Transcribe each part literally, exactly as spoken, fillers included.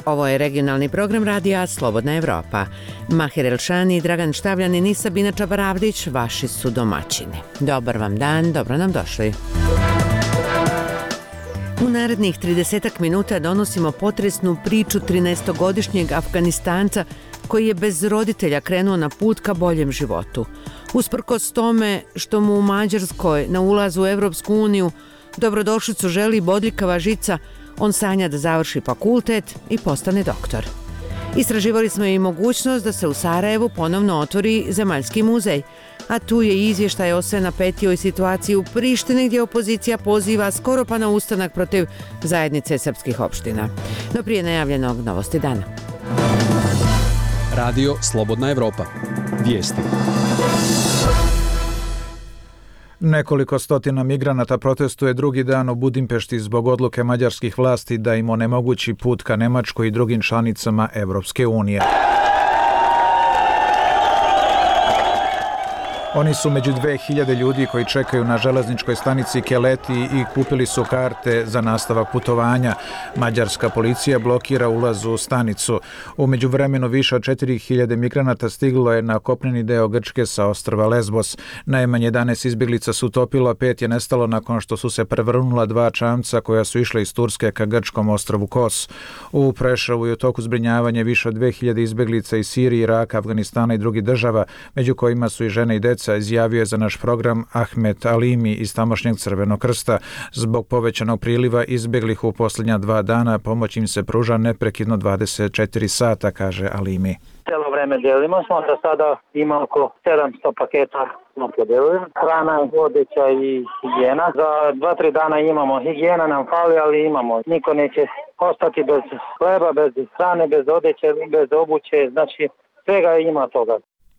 Ovo je regionalni program radija Slobodna Evropa. Mahir Elšani i Dragan Štavljanin i Sabina Čabaravdić vaši su domaćini. Dobar vam dan, dobro nam došli. U narednih tridesetak minuta donosimo potresnu priču trinaestogodišnjeg Afganistanca koji je bez roditelja krenuo na put ka boljem životu. Usprkos tome što mu u Mađarskoj na ulazu u Evropsku uniju dobrodošlicu želi bodljikava žica, on sanja da završi fakultet i postane doktor. Istraživali smo i mogućnost da se u Sarajevu ponovno otvori Zemaljski muzej, a tu je izvještaj o sve napetijoj situaciji u Prištini gdje opozicija poziva skoro pa na ustanak protiv zajednice srpskih opština. No prije najavljenog novosti dana. Radio Slobodna Evropa. Vijesti. Nekoliko stotina migranata protestuje drugi dan u Budimpešti zbog odluke mađarskih vlasti da im onemogući put ka Nemačkoj i drugim članicama Evropske unije. Oni su među dve hiljade ljudi koji čekaju na železničkoj stanici Keleti i kupili su karte za nastavak putovanja. Mađarska policija blokira ulaz u stanicu. U međuvremenu više od četiri hiljade migranata stiglo je na kopneni deo Grčke sa ostrva Lesbos. Najmanje jedanaest izbjeglica su utopilo, a pet je nestalo nakon što su se prevrnula dva čamca koja su išla iz Turske ka grčkom ostrvu Kos. U Preševu je u toku zbrinjavanja više od dve hiljade izbjeglica iz Sirije, Iraka, Afganistana i drugih država, među kojima su i žene i deca, izjavio je za naš program Ahmet Alimi iz tamošnjeg Crvenog krsta. Zbog povećanog priliva izbjeglih u posljednja dva dana pomoć im se pruža neprekidno dvadeset četiri sata, kaže Alimi. Cijelo vreme delimo smo, da sada ima oko sedamsto paketa smo podelili. Hrana, odeća i higijena. Za dva tri dana imamo, higijena nam fali, ali imamo. Niko neće ostati bez hleba, bez hrane, bez odeće, bez obuće, znači svega ima toga.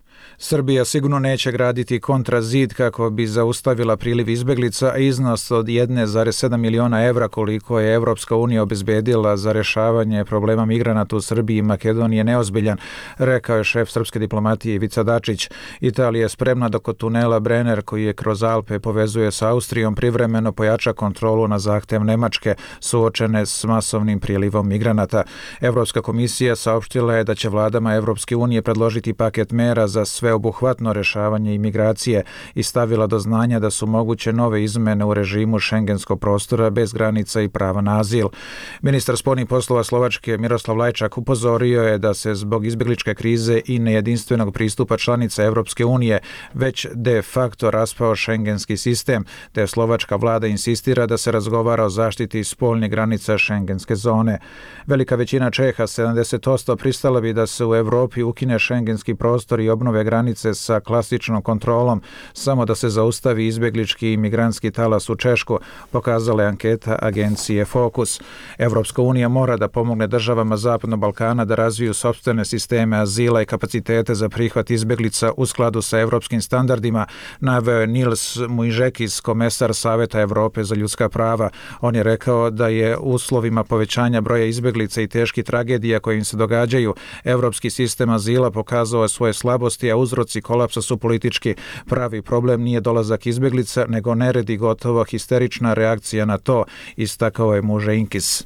Srbija sigurno neće graditi kontrazid kako bi zaustavila priliv izbjeglica, a iznos od jedan zarez sedam miliona evra koliko je Evropska unija obezbedila za rješavanje problema migranata u Srbiji i Makedonije neozbiljan, rekao je šef srpske diplomatije Ivica Dačić. Italija je spremna dok od tunela Brenner, koji je kroz Alpe povezuje sa Austrijom, privremeno pojača kontrolu na zahtev Nemačke, suočene s masovnim prilivom migranata. Evropska komisija saopštila je da će vladama Evropske unije predložiti paket mera za sveobuhvatno rješavanje imigracije i stavila do znanja da su moguće nove izmene u režimu šengenskog prostora bez granica i prava na azil. Ministar spoljnih poslova Slovačke Miroslav Lajčak upozorio je da se zbog izbjegličke krize i nejedinstvenog pristupa članica Evropske unije već de facto raspao šengenski sistem, te slovačka vlada insistira da se razgovara o zaštiti spoljnih granica šengenske zone. Velika većina Čeha, sedamdeset posto, pristala bi da se u Evropi ukine šengenski prostor i obnove granice sa klasičnom kontrolom, samo da se zaustavi izbjeglički i migrantski talas u Češku, pokazala je anketa agencije Focus. Evropska unija mora da pomogne državama Zapadnog Balkana da razviju sopstvene sisteme azila i kapacitete za prihvat izbjeglica u skladu sa evropskim standardima, naveo je Nils Mujžekis, komesar Saveta Evrope za ljudska prava. On je rekao da je u uslovima povećanja broja izbjeglica i teških tragedija koje im se događaju, evropski sistem azila pokazao je svoje slabosti, a uzroci kolapsa su politički. Pravi problem nije dolazak izbjeglica, nego nered i gotovo histerična reakcija na to, istakao je Mujžekis.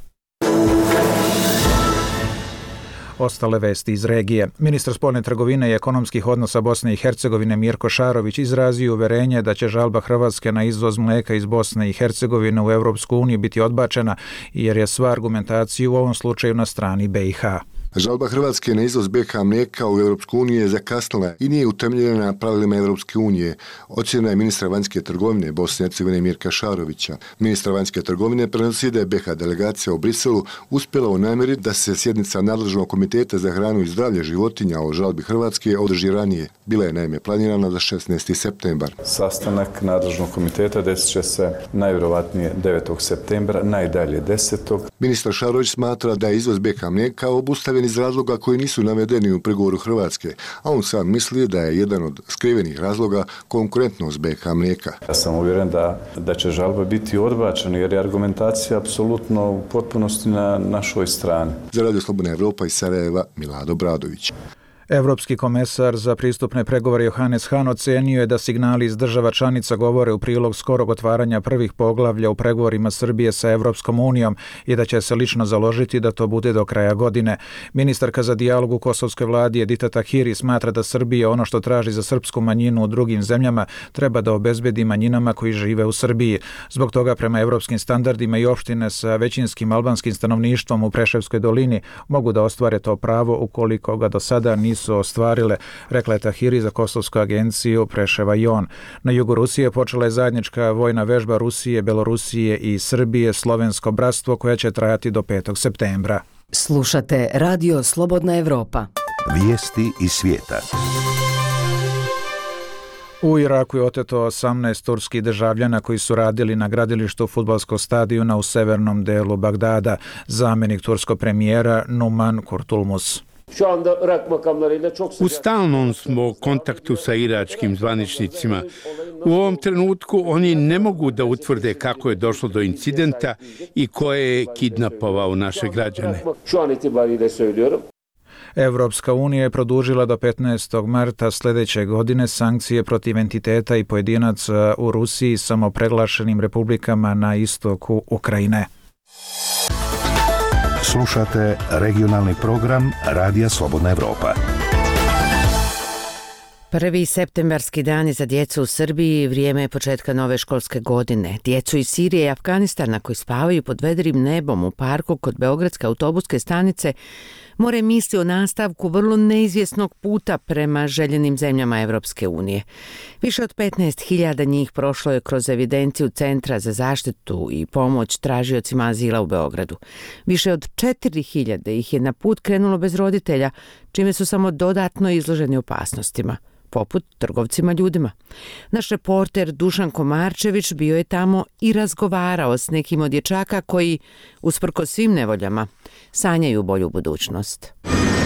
Ostale vesti iz regije. Ministar spoljne trgovine i ekonomskih odnosa Bosne i Hercegovine Mirko Šarović izrazio uverenje da će žalba Hrvatske na izvoz mlijeka iz Bosne i Hercegovine u Evropsku uniju biti odbačena, jer je sva argumentacija u ovom slučaju na strani B i H. Žalba Hrvatske na izvoz B i H mlijeka u Europsku uniju je zakasnila i nije utemeljena na pravilima Europske unije, ocjena je ministra vanjske trgovine Bosne i Hercegovine Mirka Šarovića. Ministar vanjske trgovine prenosi da je B i H delegacija u Briselu uspjela u namjeri da se sjednica nadležnog komiteta za hranu i zdravlje životinja o žalbi Hrvatske održi ranije. Bila je naime planirana za šesnaesti septembar. Sastanak nadležnog komiteta desit će se najvjerovatnije devetog septembra, najdalje desetog Ministar Šarović smatra da je izvoz B i H mlijeka obustavljen iz razloga koji nisu navedeni u pregovoru Hrvatske, a on sam misli da je jedan od skrivenih razloga konkurentnost B i H mlijeka. Ja sam uvjeren da, da će žalba biti odbačena jer je argumentacija apsolutno u potpunosti na našoj strani. Za Radio Slobodna Evropa iz Sarajeva, Milado Bradović. Evropski komesar za pristupne pregovore Johannes Hahn ocenio je da signali iz država članica govore u prilog skorog otvaranja prvih poglavlja u pregovorima Srbije sa Evropskom unijom i da će se lično založiti da to bude do kraja godine. Ministarka za dijalog u kosovskoj vladi Edita Tahiri smatra da Srbija ono što traži za srpsku manjinu u drugim zemljama treba da obezbedi manjinama koji žive u Srbiji. Zbog toga prema evropskim standardima i opštine sa većinskim albanskim stanovništvom u Preševskoj dolini mogu da ostvare to pravo ukoliko ga do sada nisu su ostvarile, rekla je Tahiri za Kosovsku agenciju Preševa i on. Na jugu Rusije počela je zajednička vojna vežba Rusije, Belorusije i Srbije, Slovensko bratstvo, koja će trajati do petog septembra. Slušate Radio Slobodna Evropa. Vijesti iz svijeta. U Iraku je oteto osamnaest turskih državljana koji su radili na gradilištu fudbalskog stadiona u severnom delu Bagdada. Zamenik turskog premijera Numan Kurtulmus. U stalnom smo kontaktu sa iračkim zvaničnicima. U ovom trenutku oni ne mogu da utvrde kako je došlo do incidenta i ko je kidnapovao naše građane. Evropska unija je produžila do petnaestog marta sljedeće godine sankcije protiv entiteta i pojedinaca u Rusiji samopreglašenim republikama na istoku Ukrajine. Slušate regionalni program Radija Slobodna Evropa. Prvi septembarski dani za djecu u Srbiji vrijeme je početka nove školske godine. Djecu iz Sirije i Afganistana koji spavaju pod vedrim nebom u parku kod Beogradske autobuske stanice more misli o nastavku vrlo neizvjesnog puta prema željenim zemljama Evropske unije. Više od petnaest hiljada njih prošlo je kroz evidenciju Centra za zaštitu i pomoć tražiocima azila u Beogradu. Više od četiri hiljade ih je na put krenulo bez roditelja, čime su samo dodatno izloženi opasnostima, poput trgovcima ljudima. Naš reporter Dušan Komarčević bio je tamo i razgovarao s nekim od dječaka koji, usprkos svim nevoljama, sanjaju bolju budućnost.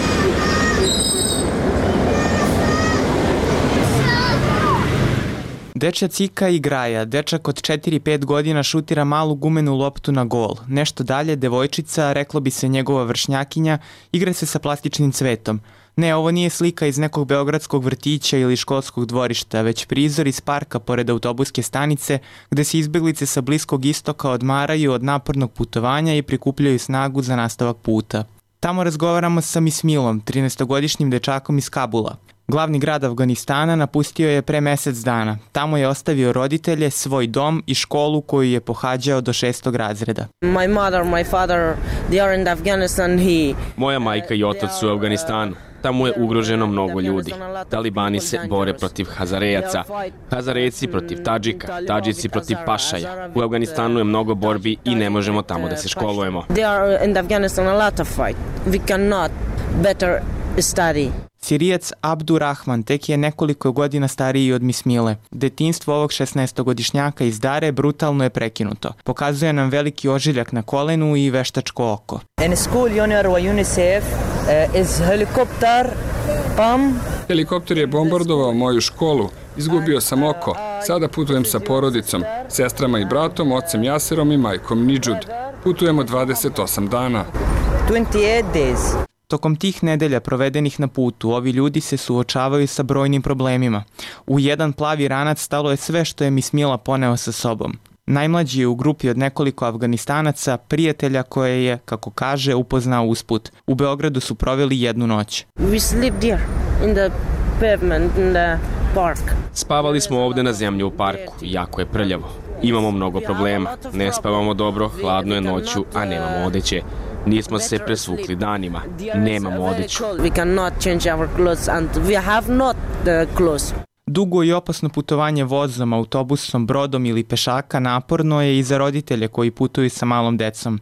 Dečja Cika i Graja, dečak od četiri pet godina šutira malu gumenu loptu na gol. Nešto dalje, devojčica, reklo bi se njegova vršnjakinja, igra se sa plastičnim cvetom. Ne, ovo nije slika iz nekog beogradskog vrtića ili školskog dvorišta, već prizor iz parka pored autobuske stanice gde se izbjeglice sa Bliskog istoka odmaraju od napornog putovanja i prikupljaju snagu za nastavak puta. Tamo razgovaramo sa Mismilom, trinaestogodišnjim dečakom iz Kabula. Glavni grad Afganistana napustio je pre mjesec dana. Tamo je ostavio roditelje, svoj dom i školu koju je pohađao do šestog razreda. My mother, my father, they are in Afghanistan. He... Moja majka i otac su u Afganistanu. Tamo je ugroženo mnogo ljudi. Talibani se bore protiv Hazarejaca, Hazarejci protiv Tadžika, Tadžici protiv Pašaja. U Afganistanu je mnogo borbi i ne možemo tamo da se školujemo. They are in Afghanistan a lot of fight. We cannot better study. Sirijac Abdurrahman tek je nekoliko godina stariji od Mismile. Detinjstvo ovog šesnaestogodišnjaka iz Dare brutalno je prekinuto. Pokazuje nam veliki ožiljak na kolenu i veštačko oko. In school junior wa UNICEF uh, is helikopter pam. Helikopter je bombardovao moju školu. Izgubio sam oko. Sada putujem sa porodicom, sestrama i bratom, ocem Jasirom i majkom Nidžud. Putujemo dvadeset osam dana. twenty-eight days. Tokom tih nedelja provedenih na putu, ovi ljudi se suočavaju sa brojnim problemima. U jedan plavi ranac stalo je sve što je Mismila poneo sa sobom. Najmlađi je u grupi od nekoliko Afganistanaca, prijatelja koje je, kako kaže, upoznao usput. U Beogradu su proveli jednu noć. We sleep here in the pavement in the park. Spavali smo ovdje na zemlji u parku, jako je prljavo. Imamo mnogo problema, ne spavamo dobro, hladno je noću, a nemamo odeće. Nismo se presvukli danima, nemamo odeću. We cannot change our clothes and we have not the clothes. Dugo i opasno putovanje vozom, autobusom, brodom ili pešaka naporno je i za roditelje koji putuju sa malom decom.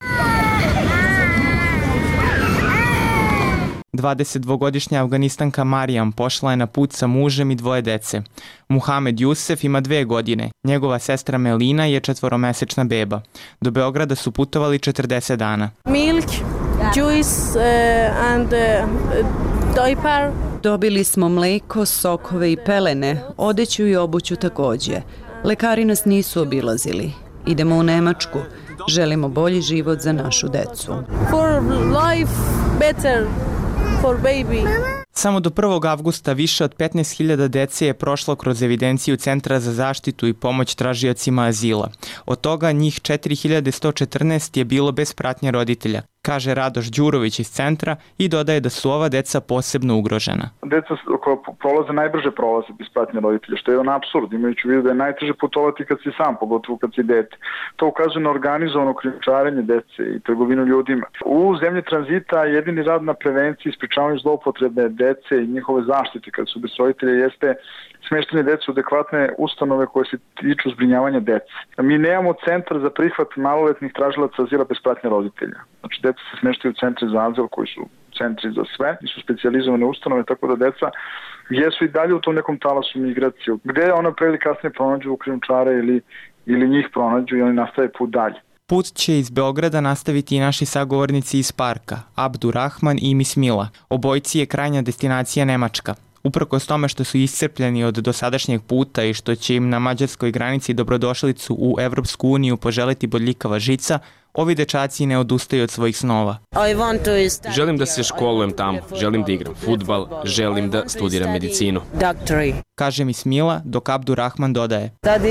dvadesetdvogodišnja Afganistanka Marijam pošla je na put sa mužem i dvoje dece. Muhamed Jusef ima dve godine, njegova sestra Melina je četvoromesečna beba. Do Beograda su putovali četrdeset dana. Milk, juice uh, and uh, diaper. Dobili smo mleko, sokove i pelene, odeću i obuću također. Lekari nas nisu obilazili. Idemo u Nemačku. Želimo bolji život za našu decu. For life better. For baby. Samo do prvog avgusta više od petnaest hiljada dece je prošlo kroz evidenciju Centra za zaštitu i pomoć tražiocima azila. Od toga njih četiri hiljade sto četrnaest je bilo bez pratnje roditelja, kaže Radoš Đurović iz centra i dodaje da su ova deca posebno ugrožena. Deca koja prolaze najbrže prolaze bez pratnje roditelja, što je on apsurd, imajući u vidu da je najteže putovati kad si sam, pogotovo kad si dete. To ukazuje na organizovano krijumčarenje dece i trgovinu ljudima. U zemlji tranzita jedini rad na prevenciji i sprečavanju zloupotrebe dece i njihove zaštite kad su bez roditelja jeste smještanje dece u adekvatne ustanove koje se tiču zbrinjavanja dece. Mi nemamo centar za prihvat maloletnih tražilaca azila bez pratnje roditelja. Znači, deca se smještaju u centri za azil koji su centri za sve i su specijalizovane ustanove, tako da deca jesu i dalje u tom nekom talasu migraciju, gde ona pre ili kasnije pronađu u krijumčare ili, ili njih pronađu i oni nastave put dalje. Put će iz Beograda nastaviti i naši sagovornici iz parka, Abdurrahman i Mismila. Obojci je krajnja destinacija Nemačka. Uprkos tome što su iscrpljeni od dosadašnjeg puta i što će im na mađarskoj granici dobrodošlicu u Evropsku uniju poželiti bodljikava žica, ovi dečaci ne odustaju od svojih snova. Želim da se školujem tamo, želim da igram fudbal, želim da studiram medicinu. Kaže Mismila, dok Abdurrahman dodaje.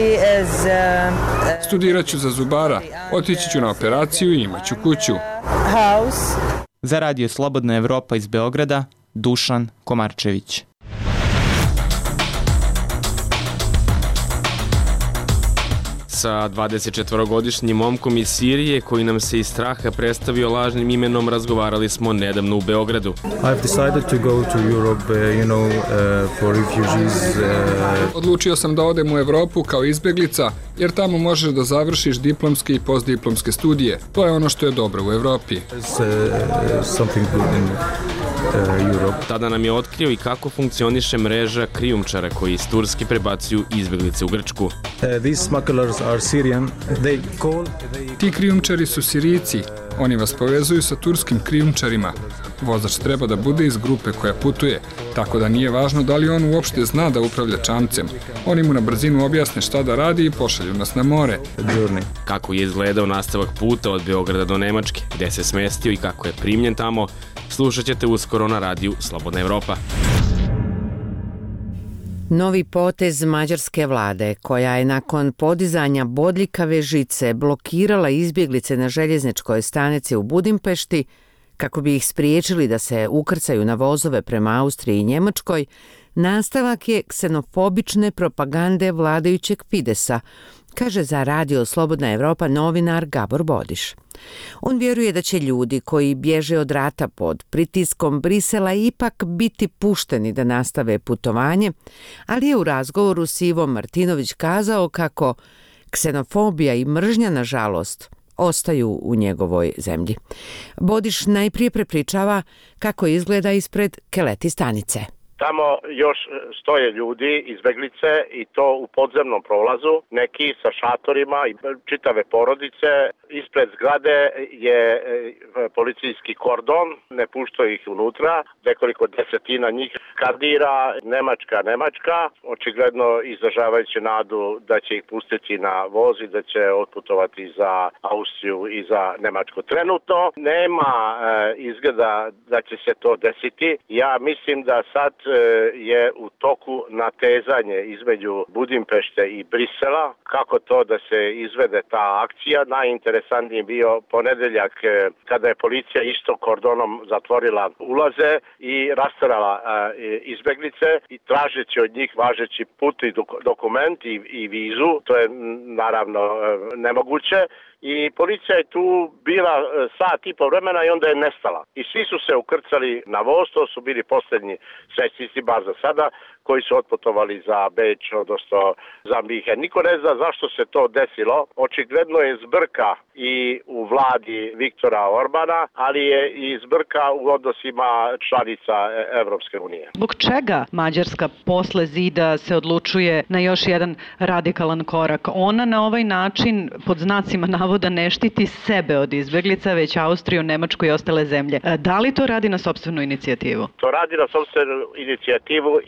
Studirat ću za zubara, otići ću na operaciju i imat ću kuću. Za Radio Slobodna Evropa iz Beograda, Dušan Komarčević. Sa dvadesetčetvorogodišnjim momkom iz Sirije koji nam se iz straha predstavio lažnim imenom razgovarali smo nedavno u Beogradu. I've decided to go to Europe, uh, you know, uh, for refugees. Uh... Odlučio sam da odem u Evropu kao izbjeglica, jer tamo možeš da završiš diplomske i postdiplomske studije. To je ono što je dobro u Evropi. It's, uh, something good in Europe. Tada nam je otkrio i kako funkcioniše mreža krijumčara koji iz Turske prebacuju izbjeglice u Grčku. Uh, these smugglers are Syrian. They call, they... Ti krijumčari su Sirijci. Oni vas povezuju sa turskim krijumčarima. Vozač treba da bude iz grupe koja putuje, tako da nije važno da li on uopšte zna da upravlja čamcem. Oni mu na brzinu objasne šta da radi i pošalju nas na more. Kako je izgledao nastavak puta od Beograda do Nemačke, gde se smestio i kako je primljen tamo, slušat ćete uskoro na radiju Slobodna Evropa. Novi potez mađarske vlade, koja je nakon podizanja bodljikave žice blokirala izbjeglice na željezničkoj stanici u Budimpešti, kako bi ih spriječili da se ukrcaju na vozove prema Austriji i Njemačkoj, nastavak je ksenofobične propagande vladajućeg Fidesa, kaže za Radio Slobodna Evropa novinar Gabor Bodiš. On vjeruje da će ljudi koji bježe od rata pod pritiskom Brisela ipak biti pušteni da nastave putovanje, ali je u razgovoru s Ivom Martinović kazao kako ksenofobija i mržnja, nažalost, ostaju u njegovoj zemlji. Bodiš najprije prepričava kako izgleda ispred Keleti stanice. Tamo još stoje ljudi, izbeglice, i to u podzemnom prolazu, neki sa šatorima i čitave porodice. Ispred zgrade je policijski kordon, ne puštaju ih unutra, nekoliko desetina njih skandira Nemačka, Nemačka, očigledno izražavajući nadu da će ih pustiti na voz i da će otputovati za Austriju i za Nemačku. Trenutno nema e, izgleda da će se to desiti. Ja mislim da sad je u toku natezanje između Budimpešte i Brisela, kako to da se izvede ta akcija. Najinteresantniji bio ponedeljak kada je policija isto kordonom zatvorila ulaze i rasterala izbeglice i tražeći od njih važeći putni dokument i, i vizu. To je naravno nemoguće. I policija je tu bila sat i po vremena i onda je nestala. I svi su se ukrcali na voz, to su bili posljednji srećnici, bar za sada, koji su otputovali za Beč, odnosno za Minhen. Niko ne zna zašto se to desilo. Očigledno je zbrka i u vladi Viktora Orbana, ali je i zbrka u odnosima članica Evropske unije. Zbog čega Mađarska posle zida se odlučuje na još jedan radikalan korak? Ona na ovaj način, pod znacima navoda, ne štiti sebe od izbeglica, već Austriju, Nemačku i ostale zemlje. Da li to radi na sopstvenu inicijativu? To radi na sopstvenu inicijativu i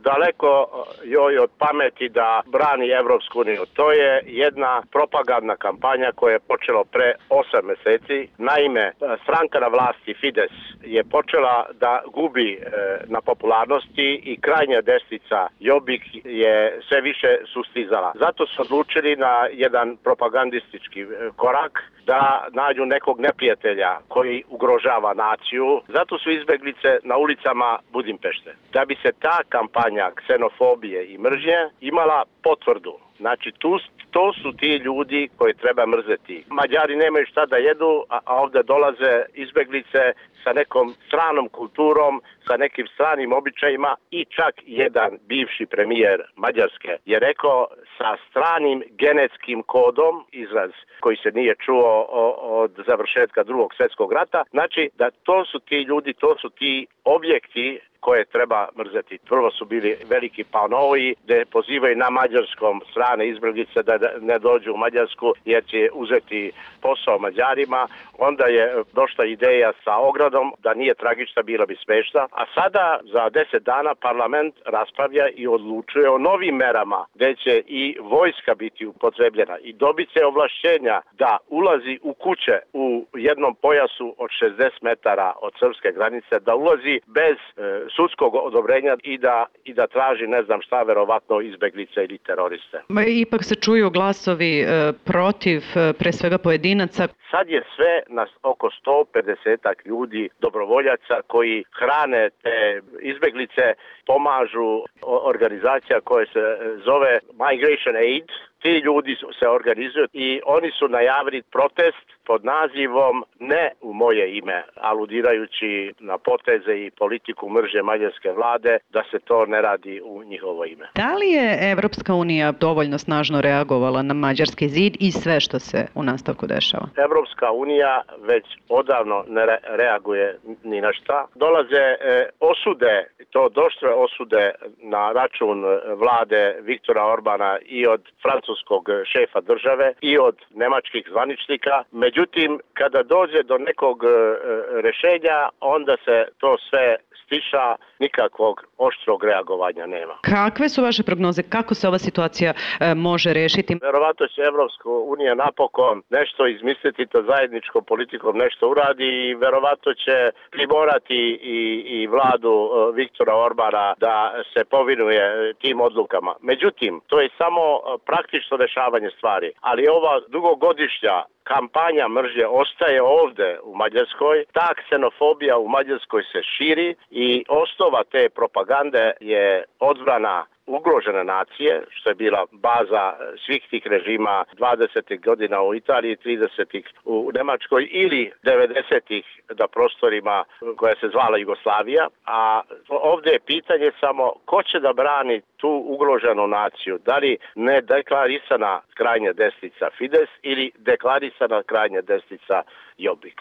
daleko joj od pameti da brani Evropsku uniju. To je jedna propagandna kampanja koja je počela pre osam meseci. Naime, stranka na vlasti Fides je počela da gubi e, na popularnosti i krajnja desnica Jobbik je sve više sustizala. Zato su odlučili na jedan propagandistički korak da nađu nekog neprijatelja koji ugrožava naciju. Zato su izbeglice na ulicama Budimpešte. Da bi se ta kampanja ksenofobije i mržnje imala potvrdu. Znači, tu, to su ti ljudi koji treba mrzeti. Mađari nemaju šta da jedu, a, a ovde dolaze izbeglice sa nekom stranom kulturom, sa nekim stranim običajima i čak jedan bivši premijer Mađarske je rekao sa stranim genetskim kodom, izraz koji se nije čuo o, od završetka drugog svjetskog rata. Znači da to su ti ljudi, to su ti objekti koje treba mrzeti. Prvo su bili veliki panovi gde pozivaju na mađarskom strane izbeglice da ne dođu u Mađarsku jer će uzeti posao Mađarima. Onda je došla ideja sa ogradom da nije tragična, bila bi smešna. A sada za deset dana parlament raspravlja i odlučuje o novim merama gde će i vojska biti upotrebljena i dobit će ovlašćenja da ulazi u kuće u jednom pojasu od šezdeset metara od srpske granice, da ulazi bez e, sudskog odobrenja i da, i da traži ne znam šta, verovatno izbeglice ili teroriste. Ipak se čuju glasovi e, protiv e, pre svega pojedinaca. Sad je sve na oko sto pedeset ljudi dobrovoljaca koji hrane te izbeglice, pomažu organizacija koja se zove Migration Aid. Ti ljudi se organizuju i oni su najavili protest pod nazivom Ne u moje ime, aludirajući na poteze i politiku mržnje mađarske vlade da se to ne radi u njihovo ime. Da li je Evropska unija dovoljno snažno reagovala na mađarski zid i sve što se u nastavku dešava? Evropska unija već odavno ne re- reaguje ni na šta. Dolaze e, osude, to došle osude na račun vlade Viktora Orbana i od francuskog šefa države i od nemačkih zvaničnika. Međutim, kada dođe do nekog e, rešenja, onda se to sve stiša, nikakvog oštrog reagovanja nema. Kakve su vaše prognoze? Kako se ova situacija e, može rešiti? Verovatno će Evropska unija napokon nešto izmisliti, to zajedničkom politikom nešto uradi i verovatno će primorati i, i vladu e, Viktora Orbana da se povinuje tim odlukama. Međutim, to je samo praktično rešavanje stvari, ali ova dugogodišnja kampanja mržnje ostaje ovde u Mađarskoj. Ta ksenofobija u Mađarskoj se širi i osnova te propagande je odbrana ugrožene nacije, što je bila baza svih tih režima dvadesetih godina u Italiji, tridesetih u Nemačkoj ili devedesetih na prostorima koja se zvala Jugoslavija. A ovdje je pitanje samo ko će da brani tu ugroženu naciju. Da li ne deklarisana krajnja desnica Fides ili deklarisana krajnja desnica Jobbik.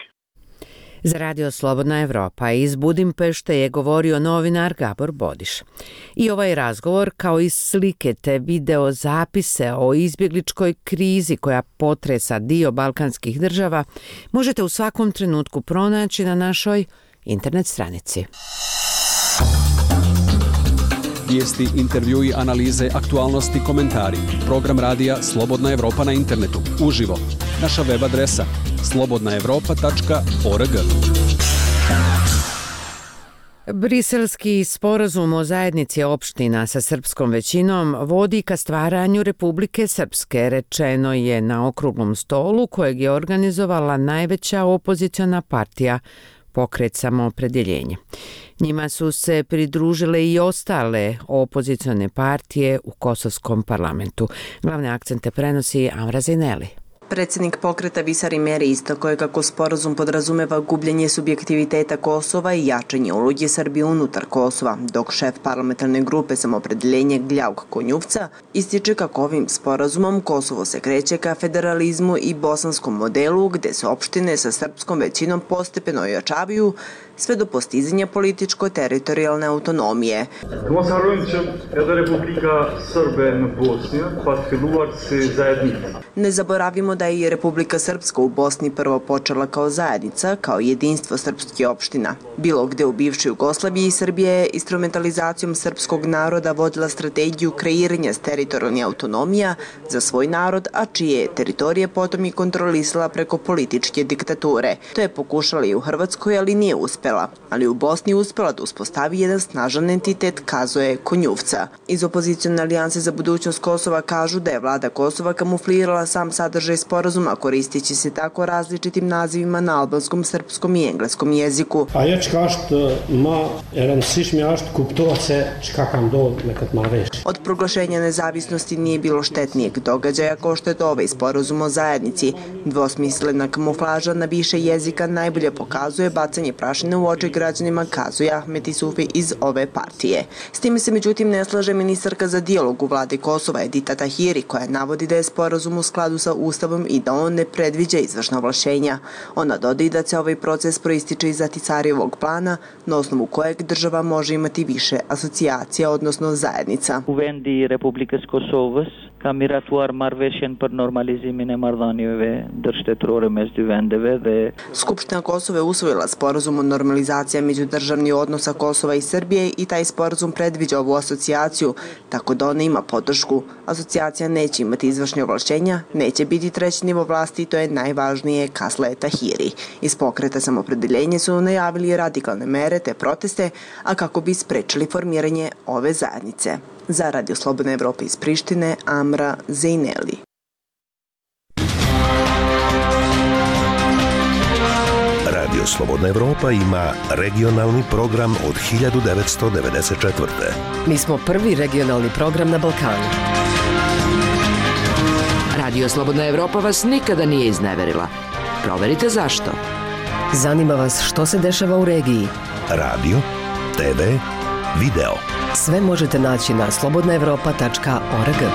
Za Radio Slobodna Evropa iz Budimpešte je govorio novinar Gabor Bodiš. I ovaj razgovor, kao i slike te video zapise o izbjegličkoj krizi koja potresa dio balkanskih država, možete u svakom trenutku pronaći na našoj internet stranici. Vijesti, intervjui, analize, aktualnosti, komentari. Program radija Slobodna Evropa na internetu. Uživo. Naša web adresa slobodna evropa tačka org. Briselski sporazum o zajednici opština sa srpskom većinom vodi ka stvaranju Republike Srpske, rečeno je na okruglom stolu kojeg je organizovala najveća opoziciona partija Pokret Samoopredjeljenje. Njima su se pridružile i ostale opozicione partije u kosovskom parlamentu. Glavne akcente prenosi Amra Zineli. Predsjednik pokreta Visari Meri istakao je kako sporazum podrazumeva gubljenje subjektiviteta Kosova i jačanje uloge Srbije unutar Kosova, dok šef parlamentarne grupe Samoopredjeljenje Gljauk Konjuvca ističe kako ovim sporazumom Kosovo se kreće ka federalizmu i bosanskom modelu gde se opštine sa srpskom većinom postepeno ojačavaju sve do postizanja političko-teritorijalne autonomije. Ne zaboravimo da je i Republika Srpska u Bosni prvo počela kao zajednica, kao jedinstvo srpskih opština. Bilo gde u bivšoj Jugoslaviji Srbija je instrumentalizacijom srpskog naroda vodila strategiju kreiranja teritorijalne autonomija za svoj narod, a čije teritorije potom i kontrolisala preko političke diktature. To je pokušala i u Hrvatskoj, ali nije uspela. Ali u Bosni je uspela da uspostavi jedan snažan entitet, kazuje Konjuvca. Iz opozicione alijanse za budućnost Kosova kažu da je vlada Kosova kamuflirala sam sadržaj sporazuma koristeći se tako različitim nazivima na albanskom, srpskom i engleskom jeziku. Od proglašenja nezavisnosti nije bilo štetnijeg događaja kao što je to ovaj sporazum o zajednici. Dvosmislena kamuflaža na više jezika najbolje pokazuje bacanje prašine u oči građanima, kazuje Ahmet Isufi iz ove partije. S time se međutim ne slaže ministarka za dijalog u vladi Kosova Edita Tahiri, koja navodi da je sporazum u skladu sa Ustavom i da on ne predviđa izvršna ovlašćenja. Ona dodaje da se ovaj proces proističe iz Ahtisarijevog plana, na osnovu kojeg država može imati više asocijacija, odnosno zajednica. Uvendi Republikës Kosovës ka miratuar marrëveshjen për normalizimin e marrëdhënieve ndërshtetërore mes dy vendeve dhe Skupština Kosova je usvojila sporazum o normalizaciji međudržavnih odnosa Kosova i Srbije i taj sporazum predviđa ovu asocijaciju, tako da ona ima podršku. Asocijacija neće imati izvršne ovlašćenja, neće biti treći nivo vlasti i to je najvažnije, kazala Tahiri. Iz pokreta Samopredeljenje su najavili radikalne mere te proteste, a kako bi sprečili formiranje ove zajednice. Za Radio Slobodna Evropa iz Prištine, Amra Zejneli. Radio Slobodna Evropa ima regionalni program od hiljadu devetsto devedeset četvrte. Mi smo prvi regionalni program na Balkanu. Radio Slobodna Evropa vas nikada nije izneverila. Proverite zašto. Zanima vas što se dešava u regiji. Radio, te ve, video. Sve možete naći na slobodna evropa tačka org.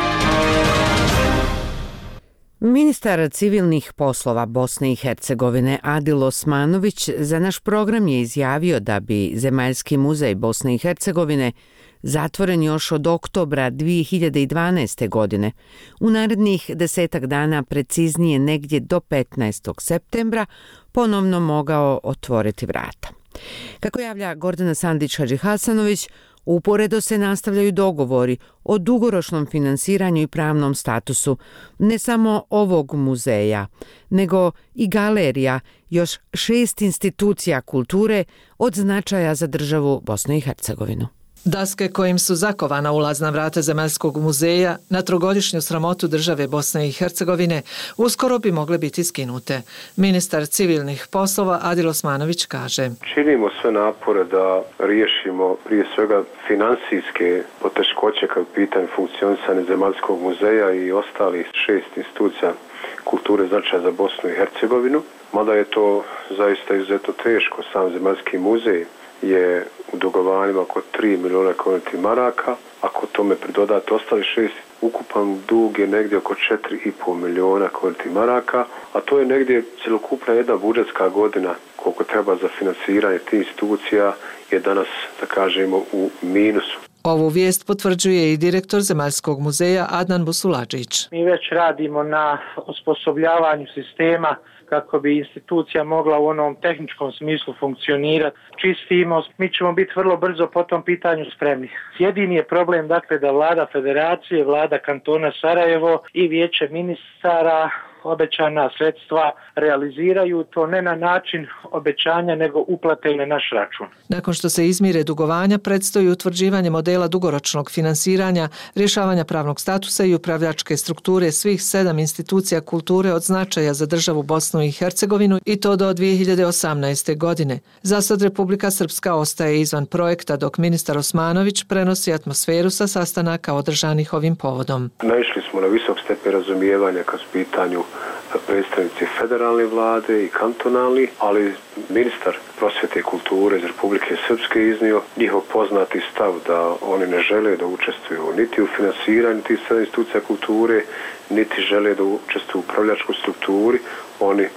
Ministar civilnih poslova Bosne i Hercegovine Adil Osmanović za naš program je izjavio da bi Zemaljski muzej Bosne i Hercegovine, zatvoren još od oktobra dvije hiljade dvanaeste. godine, u narednih desetak dana, preciznije negdje do petnaestog septembra, ponovno mogao otvoriti vrata. Kako javlja Gordana Sandić-Hadžihasanović, uporedo se nastavljaju dogovori o dugoročnom finansiranju i pravnom statusu ne samo ovog muzeja, nego i galerija još šest institucija kulture od značaja za državu Bosnu i Hercegovinu. Daske kojim su zakovana ulazna vrata Zemaljskog muzeja na trogodišnju sramotu države Bosne i Hercegovine uskoro bi mogle biti skinute. Ministar civilnih poslova Adil Osmanović kaže: Činimo sve napore da riješimo prije svega finansijske poteškoće kao pitanje funkcionisanja Zemaljskog muzeja i ostalih šest institucija kulture značaja za Bosnu i Hercegovinu. Mada je to zaista izuzetno teško, sam Zemaljski muzej je u dugovanjima oko tri miliona konvertnih maraka. Ako tome pridodate ostali šest, ukupan dug je negdje oko četiri i pol miliona konvertnih maraka, a to je negdje cjelokupna jedna budžetska godina koliko treba za finansiranje tih institucija je danas, da kažemo, u minusu. Ovu vijest potvrđuje i direktor Zemaljskog muzeja Adnan Busuladžić. Mi već radimo na osposobljavanju sistema kako bi institucija mogla u onom tehničkom smislu funkcionirati. Čistimo, mi ćemo biti vrlo brzo po tom pitanju spremni. Jedini je problem dakle da vlada federacije, vlada kantona Sarajevo i vijeće ministara obećana sredstva realiziraju, to ne na način obećanja nego uplate na naš račun. Nakon što se izmire dugovanja, predstoji utvrđivanje modela dugoročnog finansiranja, rješavanja pravnog statusa i upravljačke strukture svih sedam institucija kulture od značaja za državu Bosnu i Hercegovinu i to do dvije hiljade osamnaeste. godine. Zasad Republika Srpska ostaje izvan projekta, dok ministar Osmanović prenosi atmosferu sa sastanaka održanih ovim povodom. Naišli smo na visok stepen razumijevanja kad su pitanju predstavnici federalne vlade i kantonalni, ali ministar prosvjete i kulture iz Republike Srpske iznio njihov poznati stav da oni ne žele da učestvuju niti u finansiranju tih sedam institucija kulture, niti žele da učestvuju u upravljačkoj strukturi. Oni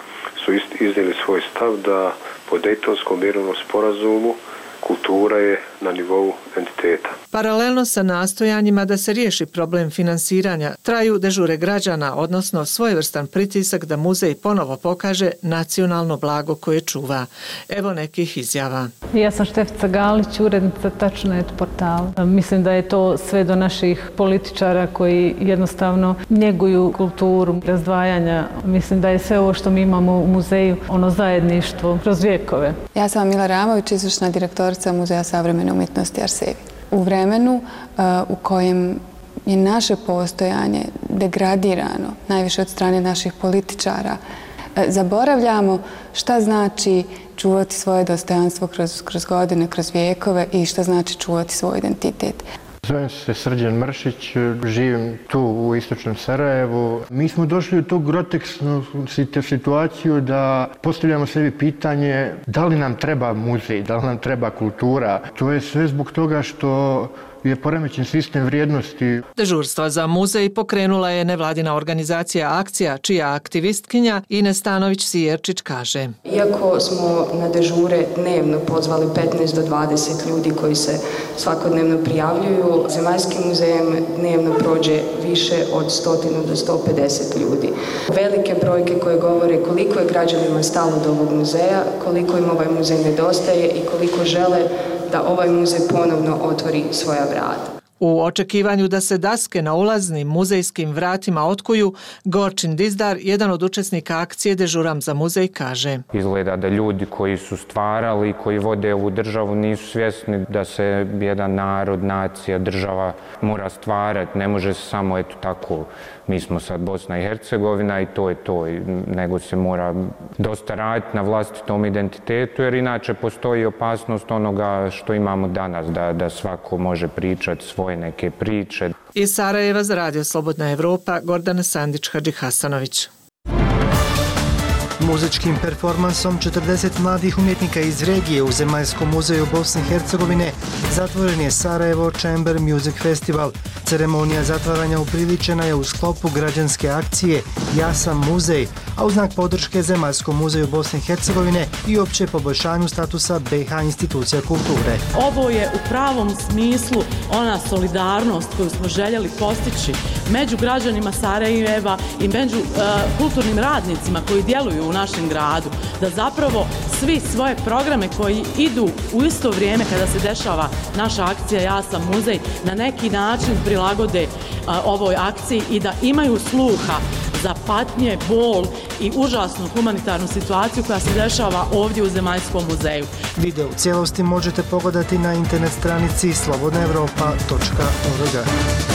su iznijeli svoj stav da po Dejtonskom mirovnom sporazumu kultura je na nivou entiteta. Paralelno sa nastojanjima da se riješi problem finansiranja, traju dežure građana, odnosno svojevrstan pritisak da muzej ponovo pokaže nacionalno blago koje čuva. Evo nekih izjava. Ja sam Štefica Galić, urednica Tačnet portala. Mislim da je to sve do naših političara koji jednostavno njeguju kulturu razdvajanja. Mislim da je sve ovo što mi imamo u muzeju, ono zajedništvo kroz vijekove. Ja sam Mila Ramović, izvršna direktorica Muzeja savremene umjetnosti Arsevi. U vremenu uh, u kojem je naše postojanje degradirano, najviše od strane naših političara, uh, zaboravljamo šta znači čuvati svoje dostojanstvo kroz, kroz godine, kroz vijekove i šta znači čuvati svoj identitet. Zovem se Srđan Mršić, živim tu u istočnom Sarajevu. Mi smo došli u tu grotesnu situaciju da postavljamo sebi pitanje da li nam treba muzej, da li nam treba kultura. To je sve zbog toga što je poremećen sistem vrijednosti. Dežurstva za muzej pokrenula je nevladina organizacija Akcija, čija aktivistkinja Ines Stanović-Sijerčić kaže. Iako smo na dežure dnevno pozvali petnaest do dvadeset ljudi koji se svakodnevno prijavljuju, Zemaljskim muzejem dnevno prođe više od sto do sto pedeset ljudi. Velike brojke koje govore koliko je građanima stalo do ovog muzeja, koliko im ovaj muzej nedostaje i koliko žele da ovaj muzej ponovno otvori svoja vrata. U očekivanju da se daske na ulaznim muzejskim vratima otkuju, Gorčin Dizdar, jedan od učesnika akcije Dežuram za muzej, kaže. Izgleda da ljudi koji su stvarali, koji vode ovu državu, nisu svjesni da se jedan narod, nacija, država mora stvarati. Ne može se samo eto tako, mi smo sad Bosna i Hercegovina i to je to, nego se mora dosta raditi na vlastitom identitetu, jer inače postoji opasnost onoga što imamo danas, da, da svako može pričati svoje neke priče. Iz Sarajeva za Radio Slobodna Evropa, Gordana Sandić-Hadži-Hasanović. Muzičkim performansom četrdeset mladih umjetnika iz regije u Zemaljskom muzeju Bosne i Hercegovine zatvoren je Sarajevo Chamber Music Festival. Ceremonija zatvaranja upriličena je u sklopu građanske akcije Ja sam muzej, a u znak podrške Zemaljskom muzeju Bosne i Hercegovine i opće poboljšanju statusa be ha institucija kulture. Ovo je u pravom smislu ona solidarnost koju smo željeli postići među građanima Sarajeva i među uh, kulturnim radnicima koji djeluju u našem gradu, da zapravo svi svoje programe koji idu u isto vrijeme kada se dešava naša akcija Ja sam muzej na neki način prilagode a, ovoj akciji i da imaju sluha za patnje, bol i užasnu humanitarnu situaciju koja se dešava ovdje u Zemaljskom muzeju. Video u cijelosti možete pogledati na internet stranici slobodna evropa točka org.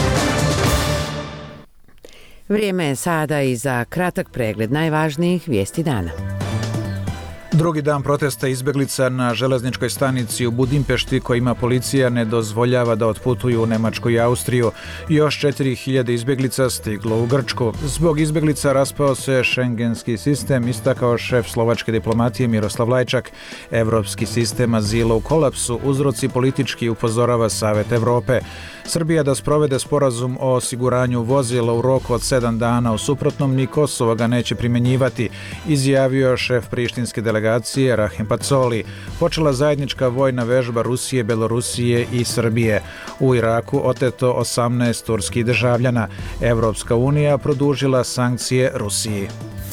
Vrijeme je sada i za kratak pregled najvažnijih vijesti dana. Drugi dan protesta izbjeglica na železničkoj stanici u Budimpešti kojima policija ne dozvoljava da otputuju u Nemačku i Austriju. Još četiri hiljade izbjeglica stiglo u Grčku. Zbog izbjeglica raspao se šengenski sistem, istakao šef slovačke diplomatije Miroslav Lajčak. Evropski sistem azila u kolapsu, uzroci politički, upozorava Savet Evrope. Srbija da sprovede sporazum o osiguranju vozila u roku od sedam dana, u suprotnom ni Kosovo ga neće primjenjivati, izjavio šef prištinske delegacije Rahim Pacoli. Počela zajednička vojna vežba Rusije, Belorusije i Srbije. U Iraku oteto osamnaest turskih državljana. Evropska unija produžila sankcije Rusiji.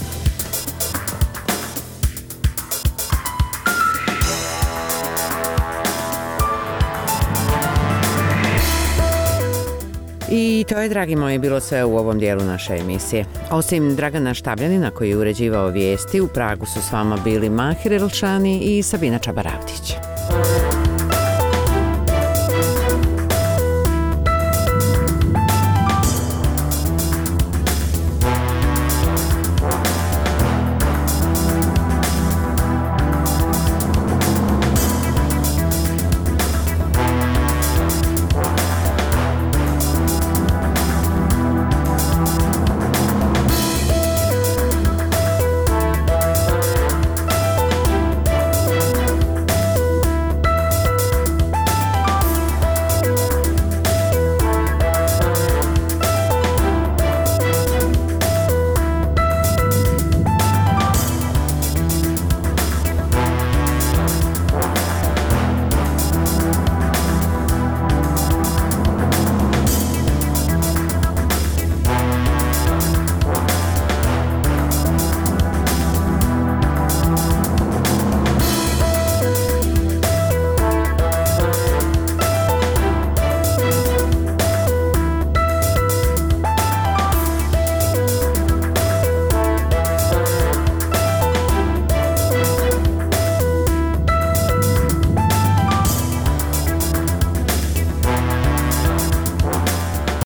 I to je, dragi moji, bilo sve u ovom dijelu naše emisije. Osim Dragana Štabljanina koji je uređivao vijesti, u Pragu su s vama bili Mahir Elšani i Sabina Čabaravdić.